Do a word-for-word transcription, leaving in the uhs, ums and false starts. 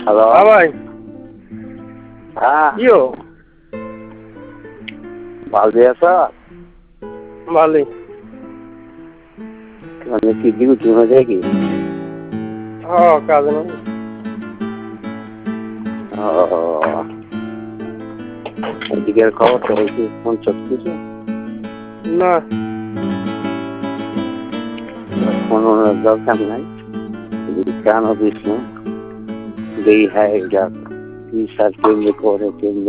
hello হ্যাঁ ভাই হ্যাঁ কিও ভালো আছ ভালোই মানে কি ডিউটি হয়ে যায় কি হ্যাঁ কাজে না ও এদিকের খবর তো হয়েছে ফোন চলতেছে না ফোন দরকার নাই কেন দিস না যেই হ্যাঁ এটা কি সার কেন্দ্র করে কেন্দ্র